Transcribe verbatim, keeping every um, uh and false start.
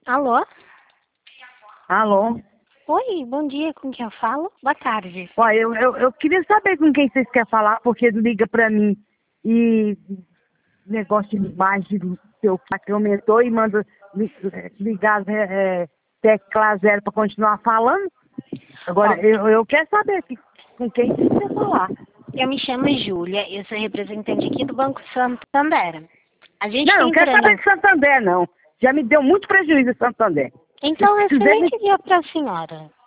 Alô? Alô? Oi, bom dia, com quem eu falo? Boa tarde. Ó, eu, eu, eu queria saber com quem vocês querem falar, porque liga pra mim e negócio de imagem do seu que aumentou e manda li- ligar é, é, tecla zero pra continuar falando. Agora, Ó, eu, eu quero saber que, com quem vocês querem falar. eu me chamo Júlia, eu sou representante aqui do Banco Santander. A gente Não, tá não quero entrando... saber de Santander, não. Já me deu muito prejuízo Santander. Então, Se é quiser me... excelente dia para a senhora.